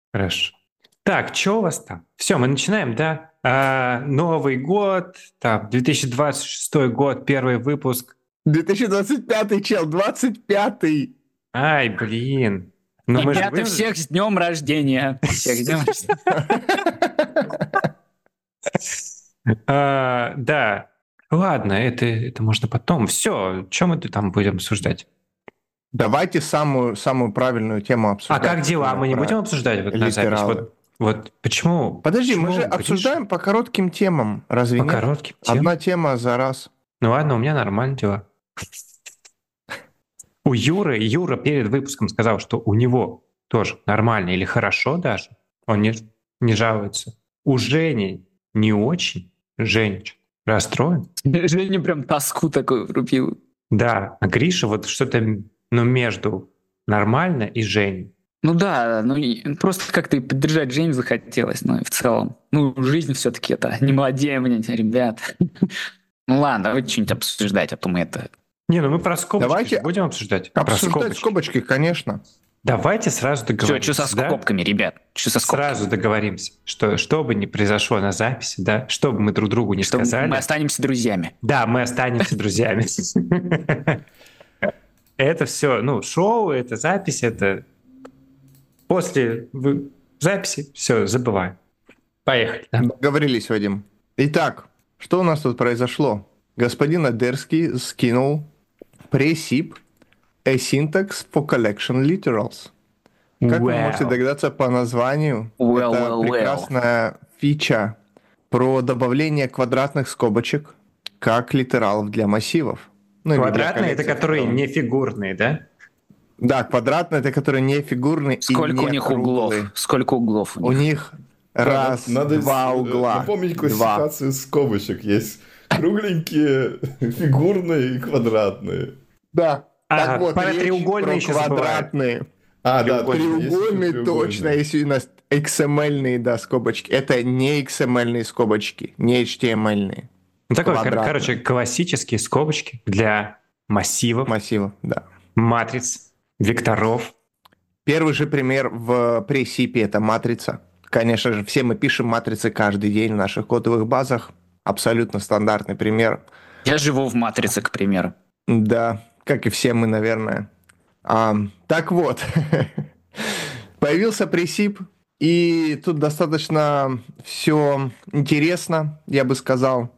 Хорошо. Так, что у вас там? Все, мы начинаем, да? Новый год, там, 2026 год, первый выпуск. 2025 чел, 25-й. Ай, блин. Ну мы же Ребята, всех с днем рождения. Всех с днем рождения. Да. Ладно, это можно потом. Все, что мы тут там будем обсуждать? Давайте самую правильную тему обсуждать. А как дела? Мы не будем обсуждать вот на запись? Вот почему? Подожди, почему мы же обсуждаем по коротким темам, разве по нет? коротким темам? Одна тема за раз. Ну ладно, у меня нормально дела. У Юра перед выпуском сказал, что у него тоже нормально или хорошо даже. Он не жалуется. У Жени не очень. Женя расстроен. Женя прям тоску такую врубил. Да, а Гриша вот что-то между нормально и Женей. Ну да, просто как-то и поддержать Женю захотелось, но и в целом. Жизнь все-таки это не молодеем, ребят. Ну ладно, давайте что-нибудь обсуждать, а то мы это... Не, мы про скобочки давайте будем обсуждать. Обсуждать скобочки, конечно. Давайте сразу договоримся. Что со скобками, ребят? Что со скобками? Сразу договоримся, что бы ни произошло на записи, да, что бы мы друг другу не сказали. Мы останемся друзьями. Да, мы останемся друзьями. Это все, шоу, это запись, это после записи все, забываем. Поехали. Договорились, Вадим. Итак, что у нас тут произошло? Господин Адерский скинул пресип A Syntax for Collection Literals. Как вы можете догадаться по названию, это прекрасная фича про добавление квадратных скобочек как литералов для массивов. Квадратные — это которые не фигурные, да? Да, квадратные — это которые не фигурные. Сколько и не у них круглые. углов? Сколько углов у них? Раз, два угла. Напомнить классификацию скобочек. Есть кругленькие, фигурные и квадратные. Да. Так вот, про треугольные еще квадратные. Да, треугольные точно, если у нас XML-ные, да, скобочки. Это не XML-ные скобочки, не HTML-ные. Короче, классические скобочки для массивов. Массивов, да. Матриц, векторов. Первый же пример в пресипе — это матрица. Конечно же, все мы пишем матрицы каждый день в наших кодовых базах. Абсолютно стандартный пример. Я живу в матрице, к примеру. Да, как и все мы, наверное. Так вот, появился пресип, и тут достаточно все интересно, я бы сказал.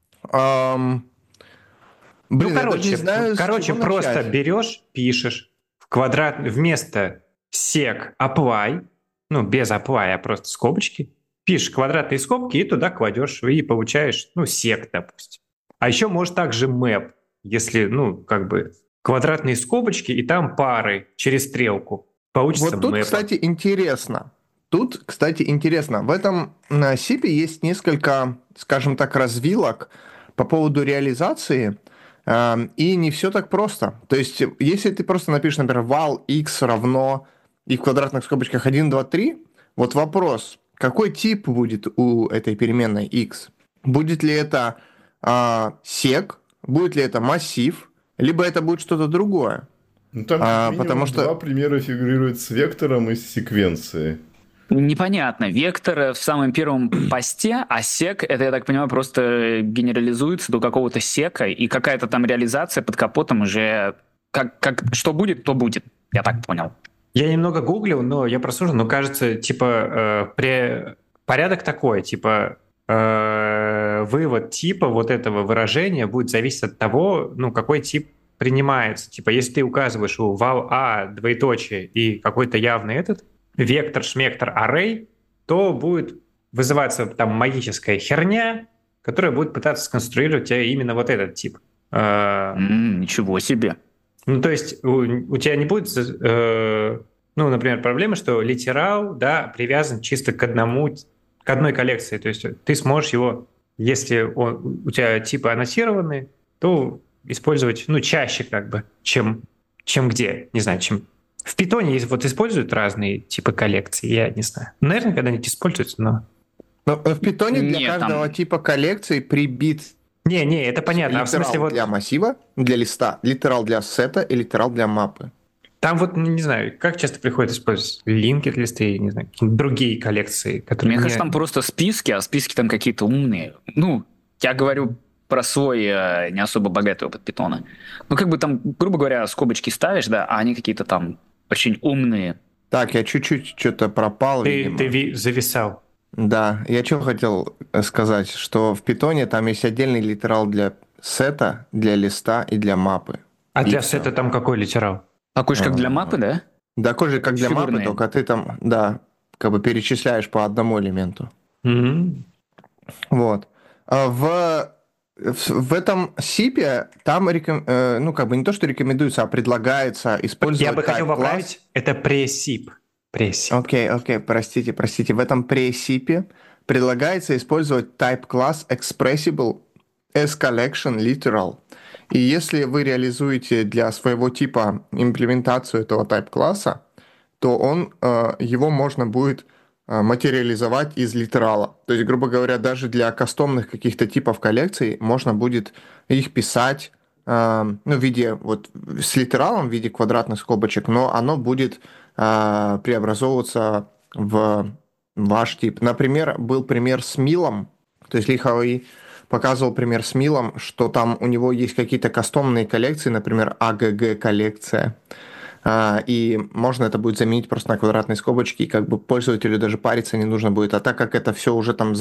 Короче, просто берешь, пишешь в квадрат вместо sec apply, без apply, а просто скобочки, пишешь квадратные скобки и туда кладешь, и получаешь, sec, допустим. А еще может также map, если, квадратные скобочки и там пары через стрелку. Получится вот тут, map. кстати, интересно. В этом сипе есть несколько, скажем так, развилок по поводу реализации, и не все так просто. То есть, если ты просто напишешь, например, val x равно и в квадратных скобочках 1, 2, 3, вот вопрос, какой тип будет у этой переменной x? Будет ли это sec, будет ли это массив, либо это будет что-то другое? Там потому что два примера фигурируют с вектором и с секвенцией. Непонятно. Вектор в самом первом посте, а сек, это, я так понимаю, просто генерализуется до какого-то сека, и какая-то там реализация под капотом уже... что будет, то будет. Я так понял. Я немного гуглил, но я прослушал, но кажется, порядок такой, вывод типа вот этого выражения будет зависеть от того, какой тип принимается. Если ты указываешь у val a двоеточие и какой-то явный этот вектор, шмектор, array, то будет вызываться там магическая херня, которая будет пытаться сконструировать у тебя именно вот этот тип. Ничего себе. То есть у тебя не будет, например, проблемы, что литерал, да, привязан чисто к одной коллекции. То есть ты сможешь его, если у тебя типы аннотированы, то использовать, чаще чем где, не знаю, чем в Python используют разные типы коллекций, я не знаю. Наверное, когда-нибудь используются, но... Но в Python для каждого типа коллекции прибит... Не, это понятно. Литерал для массива, для листа, литерал для сета и литерал для мапы. Там вот, не знаю, как часто приходится использовать линкед-листы, не знаю, какие-то другие коллекции, которые... Мне кажется, там просто списки, а списки там какие-то умные. Ну, я говорю про свой не особо богатый опыт питона. Ну, как бы там, грубо говоря, скобочки ставишь, да, а они какие-то там очень умные. Так, я чуть-чуть что-то пропал, видимо. Ты зависал. Да, я что хотел сказать, что в питоне там есть отдельный литерал для сета, для листа и для мапы. А И для всё. сета там какой литерал? Такой же, как для мапы, да? Такой же, как для мапы, Фигурные. только ты там, да, как бы перечисляешь по одному элементу. Мгм. Вот. В этом сипе там, ну, как бы не то, что рекомендуется, а предлагается использовать Я бы хотел type-класс. поправить, это пресип. Пресип. Окей, простите. В этом пресипе предлагается использовать type класс expressible as collection literal. И если вы реализуете для своего типа имплементацию этого type класса, то его можно будет материализовать из литерала. То есть, грубо говоря, даже для кастомных каких-то типов коллекций можно будет их писать ну, в виде вот с литералом, в виде квадратных скобочек, но оно будет преобразовываться в ваш тип. Например, был пример с Милом, то есть Ли Хауи показывал пример с Милом, что там у него есть какие-то кастомные коллекции, например, АГГ-коллекция, и можно это будет заменить просто на квадратные скобочки, и как бы пользователю даже париться не нужно будет. А так как это все уже там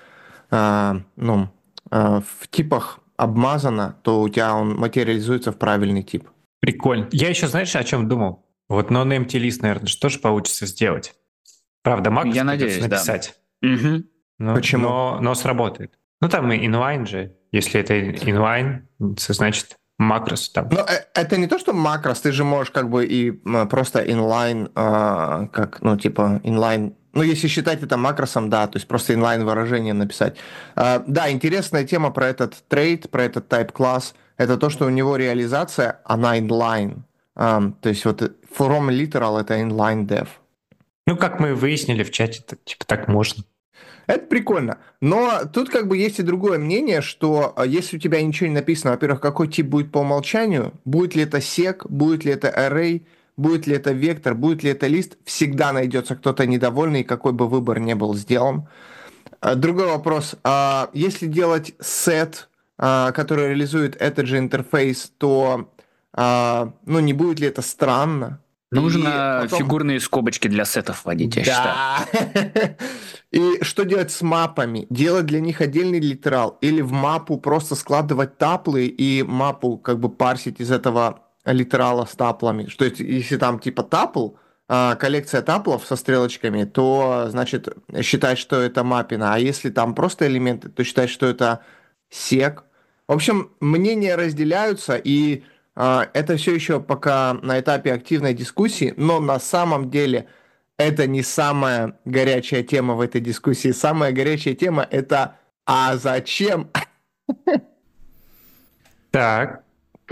в типах обмазано, то у тебя он материализуется в правильный тип. Прикольно. Я еще, знаешь, о чем думал? Вот non-empty list, наверное, что же получится сделать. Правда, Макс Я придется надеюсь, да. написать. Мгм. Почему? Но сработает. Ну, там и inline же. Если это inline, значит макрос там. Но это не то, что макрос, ты же можешь как бы и просто inline, inline, ну, если считать это макросом, да, то есть просто inline выражением написать. Да, интересная тема про этот трейд, про этот type класс, это то, что у него реализация, она inline. То есть вот from literal это inline dev. Ну, как мы выяснили в чате, типа так можно. Это прикольно. Но тут как бы есть и другое мнение, что если у тебя ничего не написано, во-первых, какой тип будет по умолчанию, будет ли это sec, будет ли это array, будет ли это вектор, будет ли это лист, всегда найдется кто-то недовольный, какой бы выбор ни был сделан. Другой вопрос. Если делать set, который реализует этот же интерфейс, то не будет ли это странно? Нужно фигурные скобочки для сетов вводить, я считаю. Да. И что делать с мапами? Делать для них отдельный литерал или в мапу просто складывать таплы и мапу как бы парсить из этого литерала с таплами? Что если там типа тапл, коллекция таплов со стрелочками, то значит считать, что это маппина. А если там просто элементы, то считать, что это сек. В общем, мнения разделяются, и это все еще пока на этапе активной дискуссии, но на самом деле это не самая горячая тема в этой дискуссии. Самая горячая тема это «А зачем?» Так.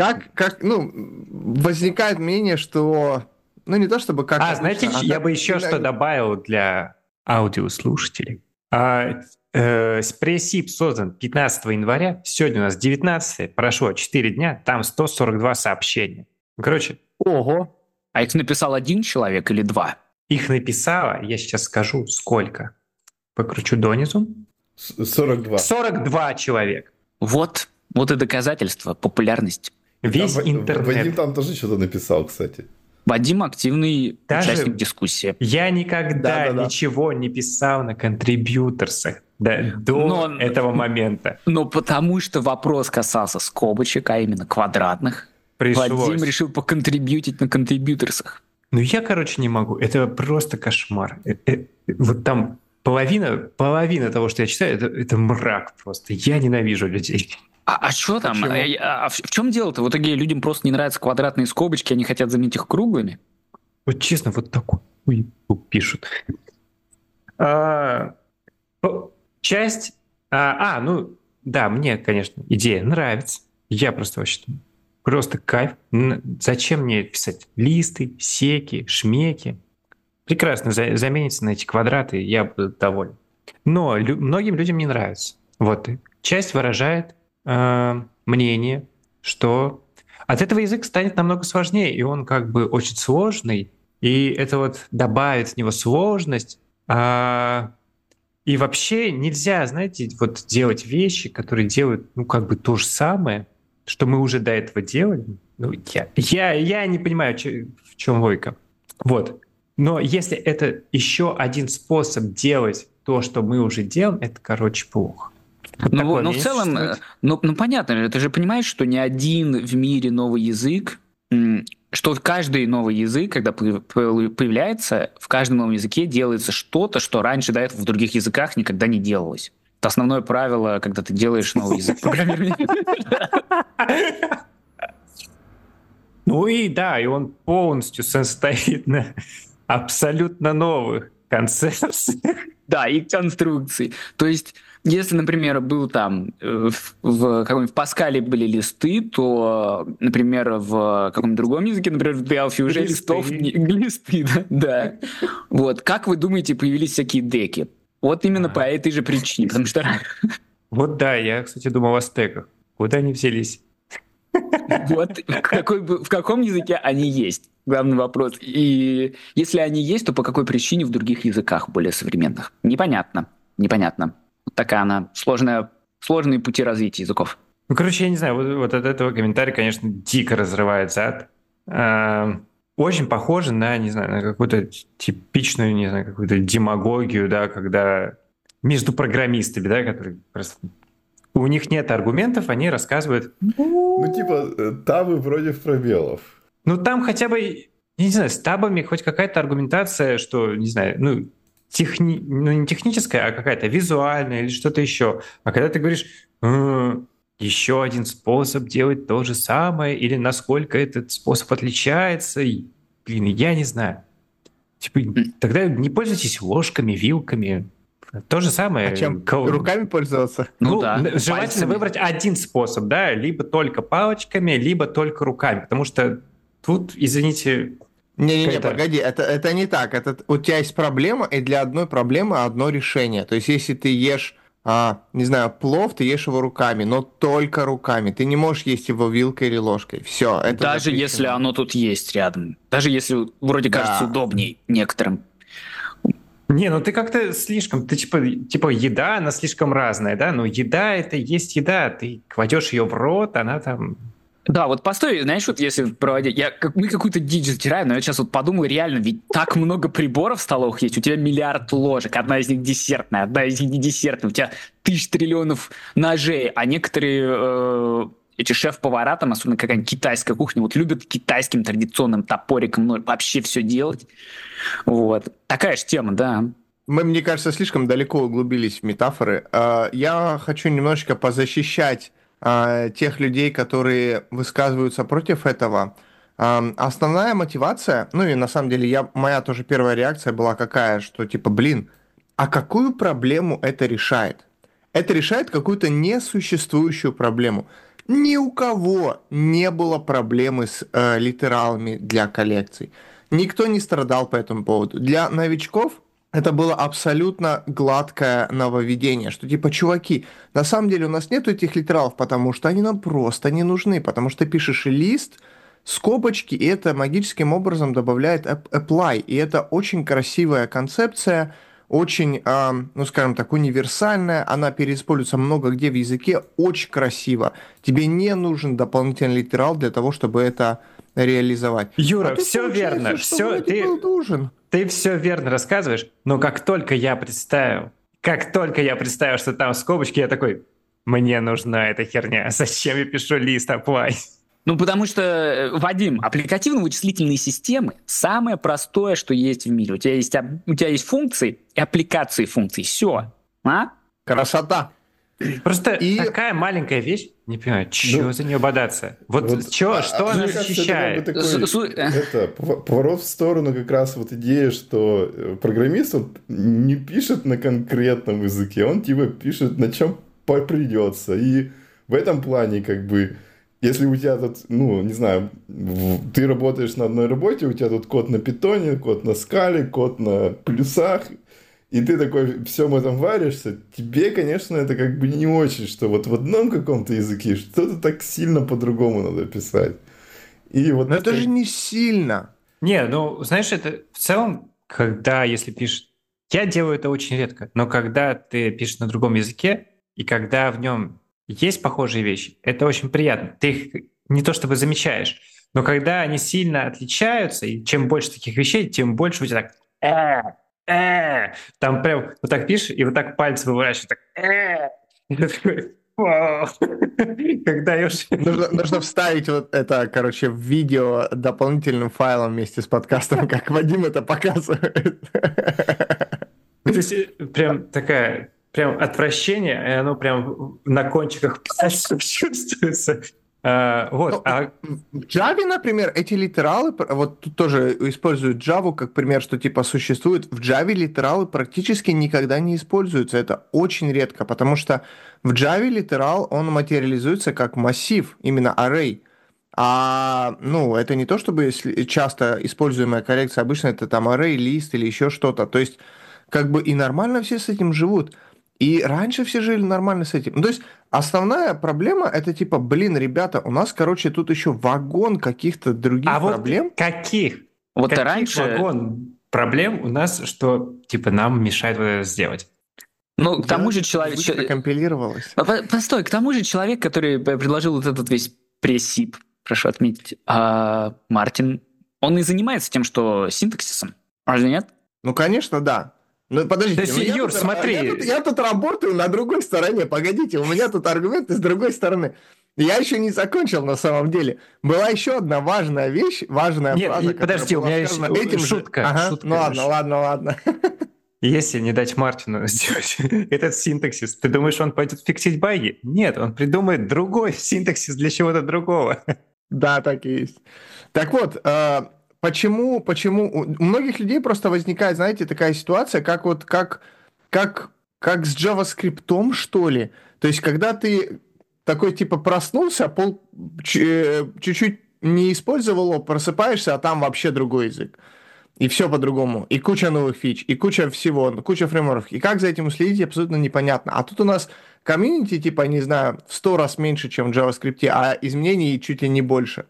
Возникает мнение, что, не то чтобы как... знаете, я бы еще что добавил для аудиослушателей. Пресип создан 15 января, сегодня у нас 19, прошло 4 дня, там 142 сообщения. Короче. Ого! А их написал один человек или два? Их написало, я сейчас скажу, сколько. Покручу донизу. 42. 42 человека. Вот и доказательство популярности. Весь интернет. Вадим там тоже что-то написал, кстати. Вадим активный Даже участник дискуссии. Я никогда ничего не писал на контрибьюторсах до этого момента. Но потому что вопрос касался скобочек, а именно квадратных. Вадим решил поконтрибьютить на контрибьюторсах. Я, не могу. Это просто кошмар. Вот там половина того, что я читаю, это мрак просто. Я ненавижу людей. А что там? В чем дело-то? В итоге людям просто не нравятся квадратные скобочки, они хотят заменить их круглыми? Вот честно, вот такой пишут. Часть... да, мне, конечно, идея нравится. Я просто кайф. Зачем мне писать листы, секи, шмеки? Прекрасно заменится на эти квадраты, я буду доволен. Но многим людям не нравится. Вот. Часть выражает мнение, что от этого язык станет намного сложнее, и он как бы очень сложный, и это вот добавит в него сложность. И вообще нельзя, знаете, вот делать вещи, которые делают, ну, как бы то же самое, что мы уже до этого делали. Ну, я не понимаю, в чем логика. Вот. Но если это еще один способ делать то, что мы уже делаем, это, короче, плохо. Вот в целом, понятно, ты же понимаешь, что ни один в мире новый язык, что каждый новый язык, когда появляется, в каждом новом языке делается что-то, что раньше до этого в других языках никогда не делалось. Это основное правило, когда ты делаешь новый язык программирования. Ну и да, и он полностью состоит на абсолютно новых концепциях. Да, и конструкций. То есть, если, например, был там в каком-нибудь Паскале были листы, то, например, в каком-нибудь другом языке, например, в Delphi уже листов листы, да. Вот. Как вы думаете, появились всякие деки? Вот именно по этой же причине, потому что... Вот да, я, кстати, думал о стеках. Куда они взялись? Вот в каком языке они есть? Главный вопрос. И если они есть, то по какой причине в других языках более современных? Непонятно. Вот такая она сложные пути развития языков. Ну, короче, я не знаю, вот от этого комментария, конечно, дико разрывает зад. Очень похоже на, не знаю, на какую-то типичную, не знаю, какую-то демагогию, да, когда между программистами, да, которые просто... У них нет аргументов, они рассказывают... Ну, типа, табы против пробелов. Ну, там хотя бы, я не знаю, с табами хоть какая-то аргументация, что, не знаю, ну, не техническая, а какая-то визуальная или что-то еще. А когда ты говоришь, еще один способ делать то же самое, или насколько этот способ отличается, блин, я не знаю. Типа, тогда не пользуйтесь ложками, вилками. То же самое. А чем? Руками пользоваться? Ну да. Желательно выбрать один способ, да, либо только палочками, либо только руками, потому что тут, извините... Не-не-не, погоди, это не так. У тебя есть проблема, и для одной проблемы одно решение. То есть, если ты ешь, не знаю, плов, ты ешь его руками, но только руками. Ты не можешь есть его вилкой или ложкой. Все, это даже запрещено. Если оно тут есть рядом. Даже если вроде кажется удобней некоторым. Не, ну ты как-то слишком, ты типа еда, она слишком разная, да? Но еда — это есть еда, ты кладешь ее в рот, она там... Да, вот постой, знаешь, вот если проводить... Мы какую-то дичь затираем, но я сейчас вот подумаю, реально, ведь так много приборов в столовых есть, у тебя миллиард ложек, одна из них десертная, одна из них не десертная, у тебя 1000 триллионов ножей, а некоторые... эти шеф-повара, там, особенно какая-нибудь китайская кухня, вот любят китайским традиционным топориком вообще все делать. Вот. Такая же тема, да. Мы, мне кажется, слишком далеко углубились в метафоры. Я хочу немножечко позащищать тех людей, которые высказываются против этого. Основная мотивация, ну и на самом деле моя тоже первая реакция была какая, что типа, блин, а какую проблему это решает? Это решает какую-то несуществующую проблему. Ни у кого не было проблемы с литералами для коллекций. Никто не страдал по этому поводу. Для новичков это было абсолютно гладкое нововведение, что типа, чуваки, на самом деле у нас нет этих литералов, потому что они нам просто не нужны, потому что ты пишешь лист, скобочки, и это магическим образом добавляет apply, и это очень красивая концепция, очень, ну скажем так, универсальная, она переиспользуется много где в языке, очень красиво. Тебе не нужен дополнительный литерал для того, чтобы это реализовать. Юра, все верно, ты все верно рассказываешь, но как только я представил, что там скобочки, я такой, мне нужна эта херня, зачем я пишу лист apply? Ну, потому что, Вадим, аппликативно-вычислительные системы самое простое, что есть в мире. У тебя есть функции и аппликации функций. Все. Красота. Просто такая маленькая вещь, не понимаю, что за нее бодаться? Что она защищает? Это поворот в сторону как раз вот идеи, что программист не пишет на конкретном языке, он типа пишет на чем придется. И в этом плане как бы... Если у тебя тут, ну, не знаю, ты работаешь на одной работе, у тебя тут код на питоне, код на скале, код на плюсах, и ты такой всем этом варишься, тебе, конечно, это как бы не очень, что вот в одном каком-то языке что-то так сильно по-другому надо писать. И вот Но это же не сильно. Не, ну, знаешь, это в целом, когда, если пишешь... Я делаю это очень редко, но когда ты пишешь на другом языке, и когда в нем есть похожие вещи, это очень приятно. Ты их не то чтобы замечаешь, но когда они сильно отличаются, и чем больше таких вещей, тем больше у тебя так... Там прям вот так пишешь, и вот так пальцы выворачиваешь, так... И ты такой... «Вау». Когда я уже... Нужно вставить вот это, короче, в видео дополнительным файлом вместе с подкастом, как Вадим это показывает. То есть прям такая, прям отвращение, и оно прям на кончиках пальцев чувствуется. Вот. В Java, например, эти литералы, вот тут тоже используют Java как пример, что типа существует. В Java литералы практически никогда не используются. Это очень редко, потому что в Java литерал, он материализуется как массив, именно array. Ну, это не то, чтобы часто используемая коррекция, обычно это там array, лист или еще что-то. То есть, как бы и нормально все с этим живут. И раньше все жили нормально с этим. Ну, то есть, основная проблема это типа, блин, ребята, у нас, короче, тут еще вагон каких-то других проблем. Вот каких? Вот Каких раньше... вагон проблем у нас, что типа нам мешает вот это сделать? Ну, к тому же человек... Компилировалось. Постой, к тому же человек, который предложил вот этот весь пресс-сип, прошу отметить, Мартин, он и занимается тем, что синтаксисом. Разве нет? Ну, конечно, да. Ну, подождите, Да, Юр, смотри. Я тут работаю на другой стороне, погодите, у меня тут аргументы с другой стороны. Я еще не закончил на самом деле. Была еще одна важная вещь, важная фраза, Нет, подожди, у меня есть шутка. Ага, шутка. Ну ладно. Если не дать Мартину сделать этот синтаксис, ты думаешь, он пойдет фиксить баги? Нет, он придумает другой синтаксис для чего-то другого. Да, так и есть. Так вот, почему у многих людей просто возникает, знаете, такая ситуация, как с JavaScript, что ли? То есть, когда ты такой типа проснулся, чуть-чуть не использовал его, просыпаешься, а там вообще другой язык. И все по-другому. И куча новых фич, и куча всего, куча фреймворков. И как за этим уследить, абсолютно непонятно. А тут у нас комьюнити, типа, не знаю, в 100 раз меньше, чем в JavaScript, а изменений чуть ли не больше.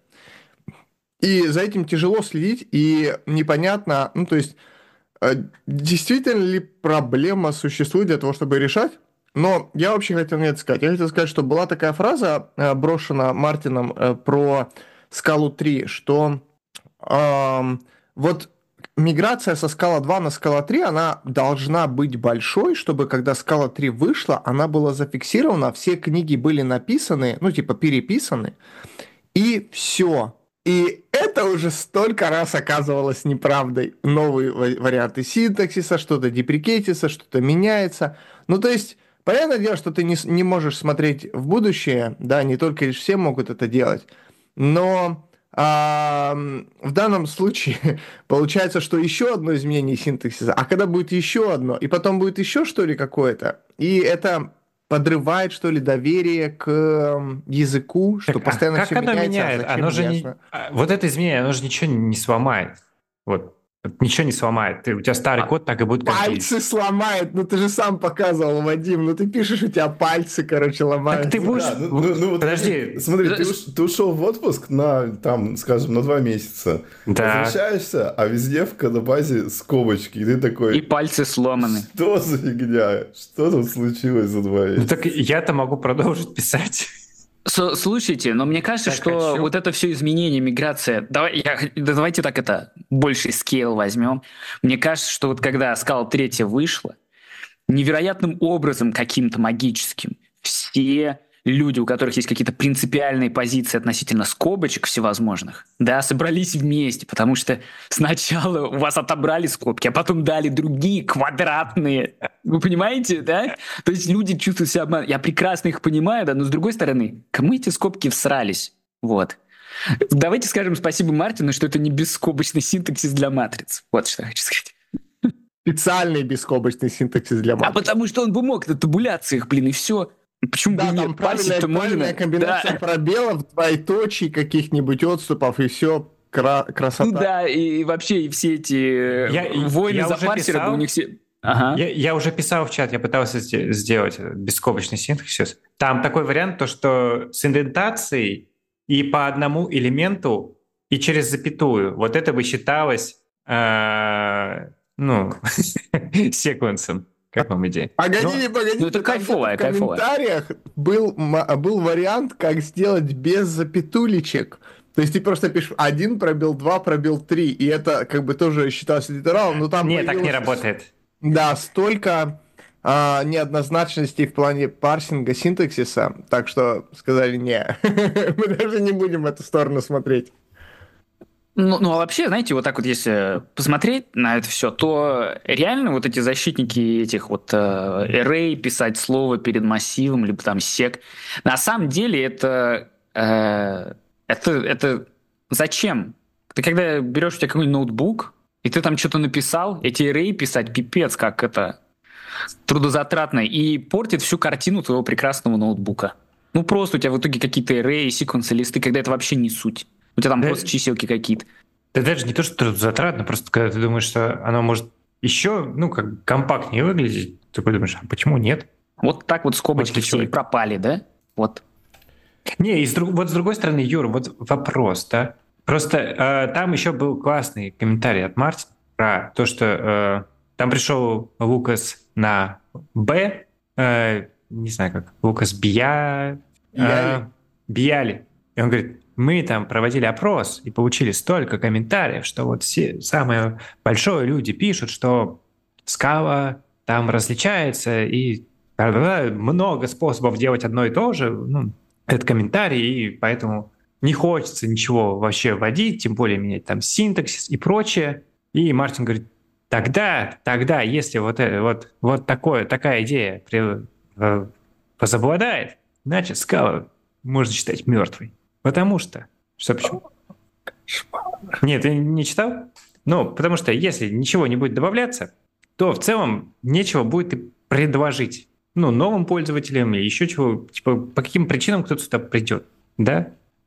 И за этим тяжело следить, и непонятно, ну, то есть, действительно ли проблема существует для того, чтобы решать? Но я вообще хотел не это сказать. Я хотел сказать, что была такая фраза, брошена Мартином про скалу 3, что вот миграция со скала 2 на скала 3, она должна быть большой, чтобы когда скала 3 вышла, она была зафиксирована, все книги были написаны, ну, типа, переписаны, и все. И это уже столько раз оказывалось неправдой. Новые варианты синтаксиса, что-то деприкейтится, что-то меняется. Ну, то есть, понятное дело, что ты не можешь смотреть в будущее, да, не только лишь все могут это делать, но в данном случае получается, что еще одно изменение синтаксиса, а когда будет еще одно, и потом будет еще что ли какое-то, и это подрывает, что ли, доверие к языку, что Так, постоянно как все оно меняется. меняет? Оно же не... Вот это изменение, оно же ничего не сломает. Вот. Ничего не сломает. У тебя старый код так и будет как пальцы есть. Сломает. Ну ты же сам показывал, Вадим. Ну ты пишешь, у тебя пальцы, короче, ломаются. Так ты будешь... Да, подожди. Смотри, ты ушел в отпуск на, там, скажем, на 2 месяца. Да. Возвращаешься, а везде в кодобазе скобочки. И ты такой... И пальцы сломаны. Что за фигня? Что тут случилось за 2 месяца? Ну так я-то могу продолжить писать. Слушайте, но мне кажется, что вот это все изменение, миграция... Давайте так это, больший скейл возьмем. Мне кажется, что вот когда Scala 3 вышла, невероятным образом каким-то магическим все люди, у которых есть какие-то принципиальные позиции относительно скобочек всевозможных, да, собрались вместе, потому что сначала у вас отобрали скобки, а потом дали другие квадратные. Вы понимаете, да? То есть люди чувствуют себя обманутыми. Я прекрасно их понимаю, да, но с другой стороны, кому эти скобки всрались? Вот. Давайте скажем спасибо Мартину, что это не бесскобочный синтаксис для матриц. Вот что я хочу сказать. Специальный бесскобочный синтаксис для матриц. А потому что он бы мог на табуляциях, блин, и все. Почему да, бы там нет? Правильная комбинация пробелов, двоеточий, каких-нибудь отступов, и все красота. Ну да, и вообще и все эти войны за парсера, у них все... Ага. Я уже писал в чат, я пытался сделать бесскобочный синтаксис. Там такой вариант, то что с индентацией и по одному элементу и через запятую. Вот это бы считалось, секвенсом. Как вам идея? Погодите. Ну, это кайфово. В комментариях был вариант, как сделать без запятулечек. То есть ты просто пишешь 1 пробел 2 пробел 3, и это как бы тоже считалось литералом, но там Нет, так не работает. Да, столько неоднозначностей в плане парсинга, синтаксиса, так что сказали, не, мы даже не будем в эту сторону смотреть. Ну, а вообще, знаете, вот так вот, если посмотреть на это все, то реально вот эти защитники этих вот array, писать слово перед массивом, либо там сек, на самом деле это зачем? Ты когда берешь у тебя какой-нибудь ноутбук, и ты там что-то написал, эти array писать, пипец, как это трудозатратно, и портит всю картину твоего прекрасного ноутбука. Ну, просто у тебя в итоге какие-то array, секвенсы, листы, когда это вообще не суть. У тебя там просто чиселки какие-то. Да даже не то, что трудозатратно, просто когда ты думаешь, что оно может еще, как компактнее выглядеть, ты такой думаешь, а почему нет? Вот так вот скобочки Вот все и пропали, да? Вот. Не, вот с другой стороны, Юра, вот вопрос, да? Просто там еще был классный комментарий от Мартина про то, что там пришел Лукас на Б, не знаю как, Лукас Биали. И он говорит, мы там проводили опрос и получили столько комментариев, что вот самые большие люди пишут, что скала там различается, и много способов делать одно и то же. Это комментарий, и поэтому не хочется ничего вообще вводить, тем более менять там синтаксис и прочее. И Мартин говорит, тогда, если вот такая идея возобладает, значит, скала можно считать мертвой. Потому что... Что, почему? Нет, ты не читал? Потому что если ничего не будет добавляться, то в целом нечего будет и предложить. Новым пользователям или еще чего. Типа, по каким причинам кто-то сюда придет. Да?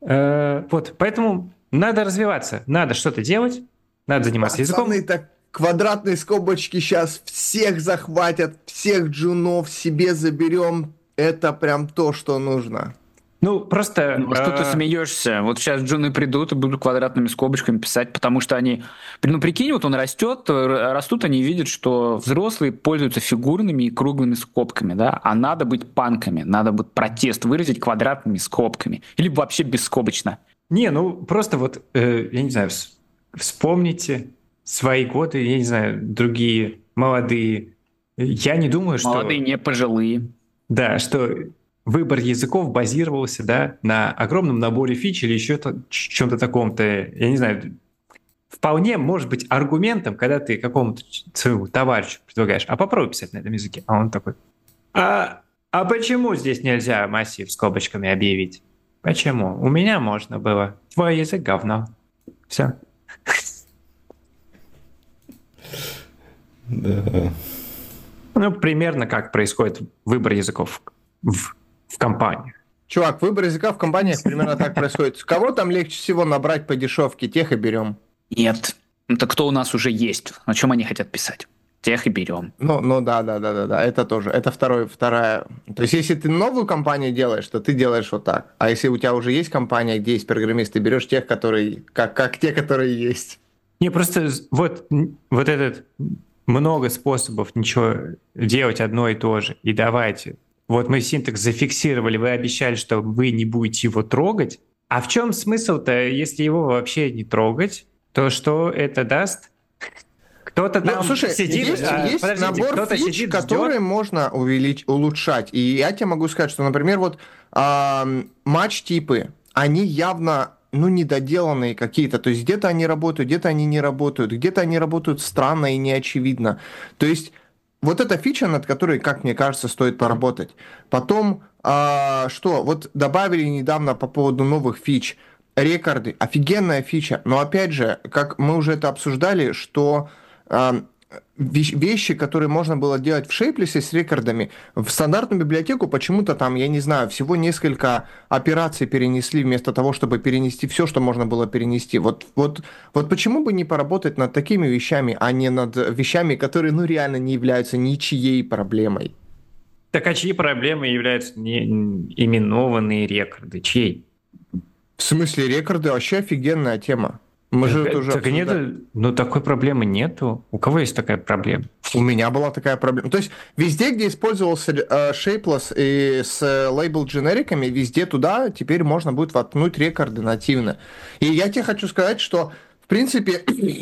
Поэтому надо развиваться, надо что-то делать, надо заниматься языком. Так квадратные скобочки сейчас всех захватят, всех джунов себе заберем. Это прям то, что нужно. Просто... что ты смеешься? Вот сейчас джуны придут и будут квадратными скобочками писать, потому что они... прикинь, вот он растут они видят, что взрослые пользуются фигурными и круглыми скобками, да? А надо быть панками, надо быть протест выразить квадратными скобками. Или вообще бесскобочно. Просто я не знаю, вспомните свои годы, я не знаю, другие молодые. Я не думаю, что... Молодые, не пожилые. Да, что... Выбор языков базировался, да, на огромном наборе фич или еще чем-то таком-то, я не знаю, вполне может быть аргументом, когда ты какому-то своему товарищу предлагаешь, а попробуй писать на этом языке. А он такой, а почему здесь нельзя массив скобочками объявить? Почему? У меня можно было. Твой язык говно. Все. Да. Примерно как происходит выбор языков в компаниях. Чувак, выбор языка в компаниях примерно так происходит. Кого там легче всего набрать по дешевке, тех и берем. Нет. Это кто у нас уже есть? О чем они хотят писать? Тех и берем. Да. Это тоже. Это вторая. То есть, если ты новую компанию делаешь, то ты делаешь вот так. А если у тебя уже есть компания, где есть программисты, берешь тех, которые как те, которые есть. Не, просто вот этот много способов ничего делать одно и то же. И давайте. Вот мы синтакс зафиксировали, вы обещали, что вы не будете его трогать. А в чем смысл-то, если его вообще не трогать, то что это даст? Кто-то там сидит... Есть набор фич, которые можно улучшать. И я тебе могу сказать, что, например, вот матч-типы, они явно недоделанные какие-то. То есть где-то они работают, где-то они не работают, где-то они работают странно и неочевидно. То есть вот эта фича, над которой, как мне кажется, стоит поработать. Потом, что? Вот добавили недавно по поводу новых фич рекорды. Офигенная фича. Но опять же, как мы уже это обсуждали, что вещи, которые можно было делать в шейплесе с рекордами, в стандартную библиотеку почему-то там, я не знаю, всего несколько операций перенесли вместо того, чтобы перенести все, что можно было перенести. Вот почему бы не поработать над такими вещами, а не над вещами, которые, реально не являются ничьей проблемой? Так а чьи проблемы являются именованные рекорды? Чьей? В смысле, рекорды вообще офигенная тема. Мы же это уже Так обсуждали. нету, ну такой проблемы нету. У кого есть такая проблема? У меня была такая проблема. То есть везде, где использовался Shapeless и с лейбл-дженериками, везде туда теперь можно будет воткнуть рекорды нативно. И я тебе хочу сказать, что, в принципе,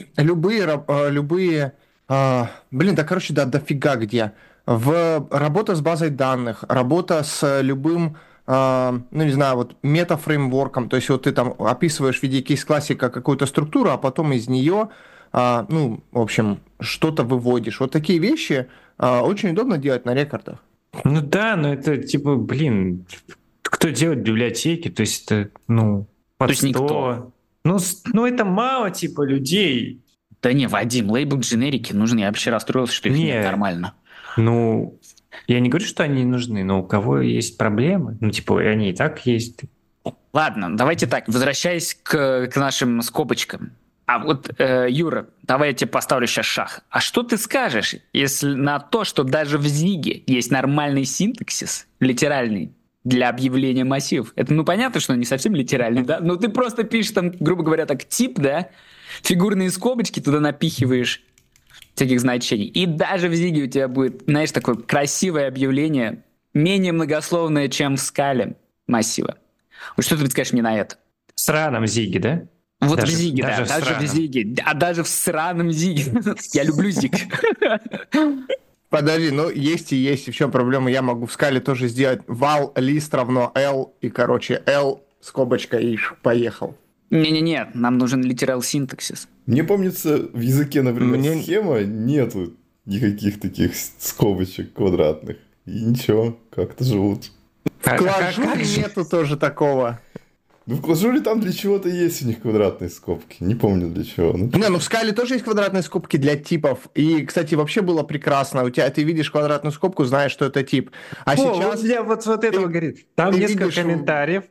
да, короче, да, дофига где. Работа с базой данных, работа с любым, ну, не знаю, вот метафреймворком, то есть вот ты там описываешь в виде кейс-классика какую-то структуру, а потом из нее ну, в общем, что-то выводишь. Вот такие вещи очень удобно делать на рекордах. Ну да, но это типа, блин, кто делает библиотеки? То есть это, ну, под То есть 100. никто. Ну, это мало, типа, людей. Да не, Вадим, лейбл-дженерики нужны. Я вообще расстроился, что их Не. нет нормально. Ну, я не говорю, что они не нужны, но у кого есть проблемы, ну, типа, они и так есть. Ладно, давайте так, возвращаясь к нашим скобочкам. А вот, Юра, давай я тебе поставлю сейчас шах. А что ты скажешь, если на то, что даже в Зиге есть нормальный синтаксис, литеральный, для объявления массивов? Это, ну, понятно, что он не совсем литеральный, да? Ну, ты просто пишешь там, грубо говоря, так, тип, да? Фигурные скобочки туда напихиваешь всяких значений. И даже в Зиге у тебя будет, знаешь, такое красивое объявление, менее многословное, чем в скале массива. Вот что ты скажешь мне на это? В сраном Зиге, да? Вот Даже- в Зиге, даже да, в даже в сраном. Зиге, а даже в сраном Зиге. Я люблю Зиг. Подожди, ну есть и есть. И в чем проблема? Я могу в скале тоже сделать val list равно L, и, короче, L скобочка и поехал. Не-не-не, нам нужен literal синтаксис. Мне помнится, в языке, например, Мне- схема нету никаких таких скобочек квадратных. И ничего, как-то живут. В клажуре нету тоже такого. Ну, в клажуре там для чего-то есть у них квадратные скобки. Не помню для чего. Ну, Не, ну в скале тоже есть квадратные скобки для типов. И, кстати, вообще было прекрасно. У тебя ты видишь квадратную скобку, знаешь, что это тип. А сейчас... Вот я вот этого говорит. Там ты несколько видишь, комментариев.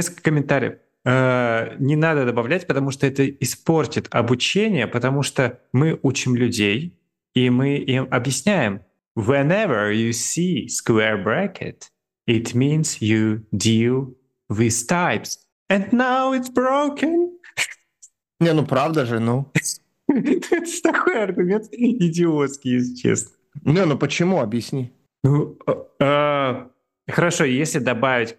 Не надо добавлять, потому что это испортит обучение, потому что мы учим людей, и мы им объясняем. Whenever you see square bracket, it means you deal with types. And now it's broken. Не, ну правда же, ну. Это такой аргумент идиотский, если честно. Не, ну почему? Объясни. Ну, хорошо, если добавить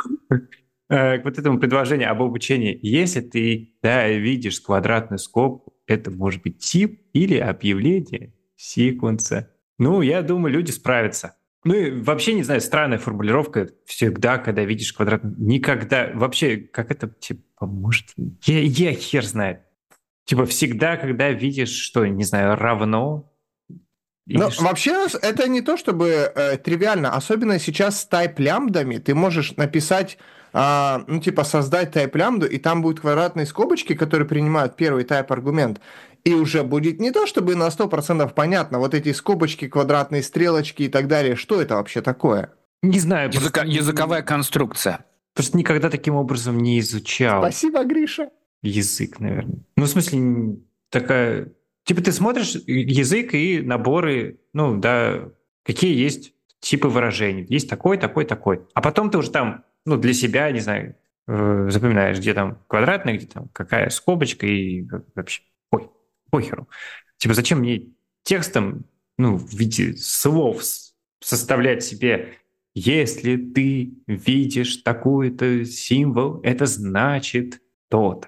к вот этому предложению об обучении, если ты видишь квадратную скобку, это может быть тип или объявление секвенса. Ну, я думаю, люди справятся. Ну и вообще, не знаю, странная формулировка всегда, когда видишь квадратный... Никогда... Вообще, как это, типа, может... Я хер знает. Типа, всегда, когда видишь, что, не знаю, равно... Ну, вообще, это не то чтобы тривиально. Особенно сейчас с тайп-лямбдами ты можешь написать, ну, типа, создать тайп-лямбду, и там будут квадратные скобочки, которые принимают первый тайп-аргумент. И уже будет не то, чтобы на 100% понятно, вот эти скобочки, квадратные стрелочки и так далее, что это вообще такое? Не знаю. Языковая конструкция. Просто никогда таким образом не изучал Спасибо, Гриша. язык, наверное. Ну, в смысле, такая... Типа ты смотришь язык и наборы, ну, да, какие есть типы выражений. Есть такой, такой, такой. А потом ты уже там, ну, для себя, не знаю, запоминаешь, где там квадратная, где там какая скобочка и вообще, ой, похеру. Типа зачем мне текстом, ну, в виде слов составлять себе, если ты видишь такой-то символ, это значит то-то.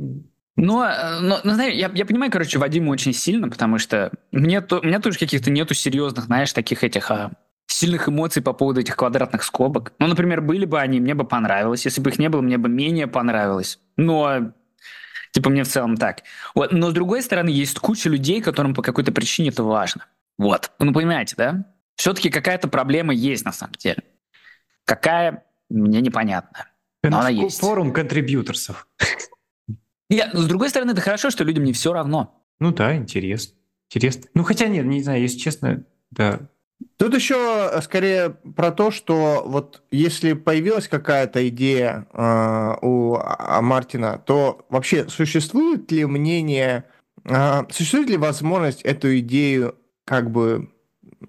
Но знаешь, я понимаю, короче, Вадима очень сильно, потому что у меня тоже каких-то нету серьезных, знаешь, таких этих сильных эмоций по поводу этих квадратных скобок. Ну, например, были бы они, мне бы понравилось. Если бы их не было, мне бы менее понравилось. Но, типа, мне в целом так. Вот. Но, с другой стороны, есть куча людей, которым по какой-то причине это важно. Вот. Ну, понимаете, да? Все-таки какая-то проблема есть на самом деле. Какая, мне непонятно. Но она есть. Форум контрибьюторсов. С другой стороны, это хорошо, что людям не все равно. Ну да, интересно. Ну хотя нет, не знаю, если честно, да. Тут еще скорее про то, что вот если появилась какая-то идея у Мартина, то вообще существует ли мнение, существует ли возможность эту идею как бы,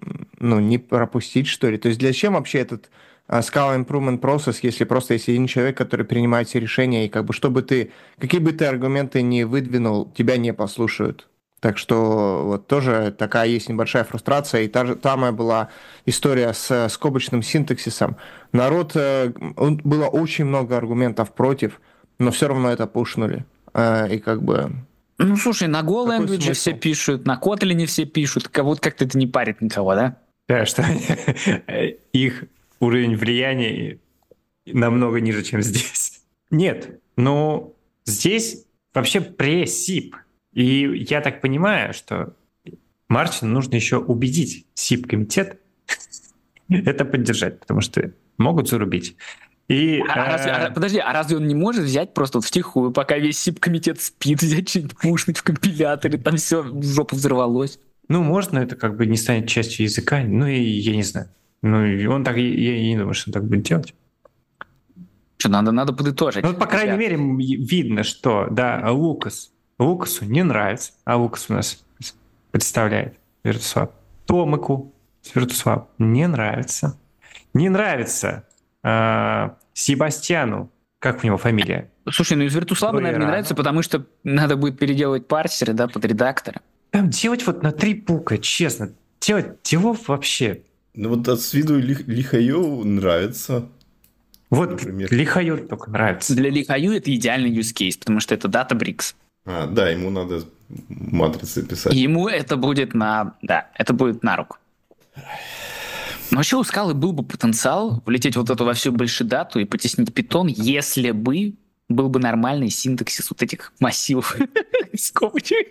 не пропустить, что ли? То есть зачем вообще этот Scala Improvement Process, если просто есть один человек, который принимает все решения, и как бы какие бы ты аргументы ни выдвинул, тебя не послушают. Так что вот тоже такая есть небольшая фрустрация. И самая была история с скобочным синтаксисом. Было очень много аргументов против, но все равно это пушнули. И как бы... Ну, слушай, на Go Какой Language смысл? все пишут, на Kotlin все пишут, вот как-то это не парит никого, да? Да, что их уровень влияния намного ниже, чем здесь. Нет, но здесь вообще пресс-сип. И я так понимаю, что Мартину нужно еще убедить СИП-комитет это поддержать, потому что могут зарубить. Подожди, а разве он не может взять просто вот втихую, пока весь СИП-комитет спит, взять что-нибудь пушнуть в компиляторе, там все в жопу взорвалось? Ну, можно, это как бы не станет частью языка, ну и я не знаю. Ну, и он так, я не думаю, что он так будет делать. Что, надо подытожить. Ну, по крайней мере, видно, что, да, Лукасу не нравится, а Лукас у нас представляет VirtuSwap. Томику с VirtuSwap не нравится. Не нравится Себастьяну, как у него фамилия? Слушай, ну из VirtuSwap, наверное, не нравится, потому что надо будет переделывать парсеры, да, под редактора. Там делать вот на 3 буквы, честно, делать делов вообще. Ну вот от с виду Лихаю нравится. Вот например. Лихаю только нравится. Для Лихаю это идеальный use case, потому что это Databricks. Да, ему надо матрицы писать. Ему это будет на руку. Но вообще у Скалы был бы потенциал влететь вот эту во всю большедату и потеснить Python, если бы был бы нормальный синтаксис вот этих массивов скобочек.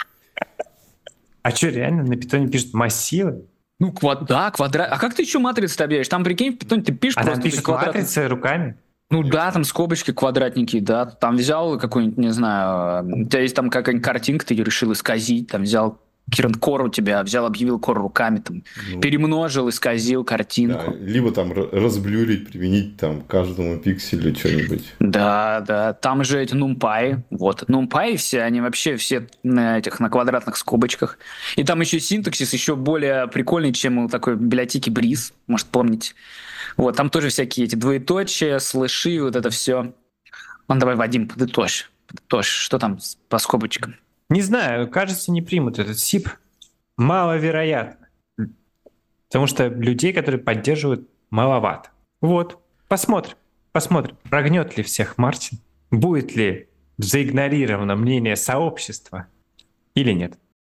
А что, реально на питоне пишут массивы? Ну, квадрат. А как ты еще матрицы объявишь? Там, прикинь, в питоне ты пишешь А просто... там пишут матрицы руками? Ну да, там скобочки квадратненькие, да. Там взял какой-нибудь, не знаю, у тебя есть там какая-нибудь картинка, ты ее решил исказить, там взял кор у тебя, объявил кор руками, там, перемножил, исказил картинку. Да, либо там разблюрить, применить там каждому пикселю что-нибудь. Да, там же эти нумпаи, вот, нумпаи все, они вообще все на квадратных скобочках. И там еще синтаксис еще более прикольный, чем у такой библиотеки Breeze, может, помните. Вот, там тоже всякие эти двоеточия, слэши, вот это все. Ладно, давай, Вадим, подытожь, что там по скобочкам? Не знаю, кажется, не примут этот СИП. Маловероятно. Потому что людей, которые поддерживают, маловато. Вот, посмотрим. Прогнет ли всех Мартин? Будет ли заигнорировано мнение сообщества или нет?